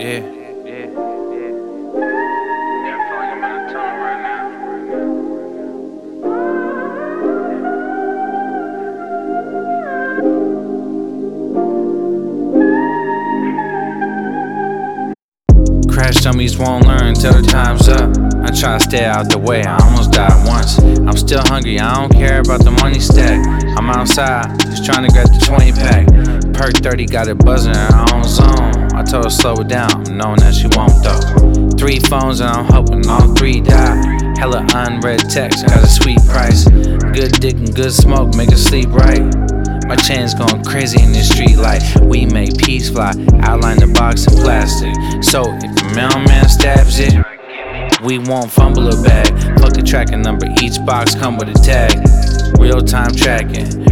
Yeah. Crash dummies won't learn till their time's up. I try to stay out the way, I almost died once. I'm still hungry, I don't care about the money stack. I'm outside, just trying to grab the 20 pack. Perk 30 got it buzzing in her own zone. I told her slow it down, knowing that she won't though. 3 phones and I'm hoping all 3 die. Hella unread text, got a sweet price. Good dick and good smoke, make her sleep right. My chain's going crazy in this street light. We make peace fly, outline the box in plastic. So if the mailman stabs it, we won't fumble a bag. Fuck a tracking number, each box come with a tag. Real time tracking,